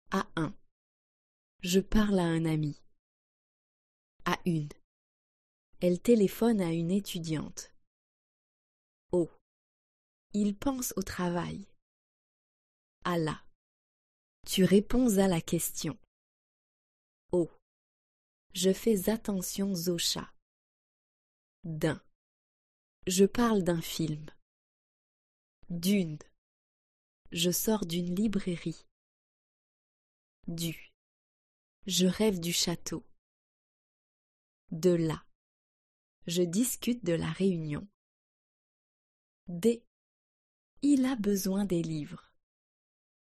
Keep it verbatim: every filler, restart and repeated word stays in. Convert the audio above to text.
A un. Je parle à un ami. A une. Elle téléphone à une étudiante. O. Il pense au travail. A la. Tu réponds à la question. O. Je fais attention aux chats. D'un. Je parle d'un film. D'une. Je sors d'une librairie. Du. Je rêve du château. De la. Je discute de la réunion. Des. Il a besoin des livres.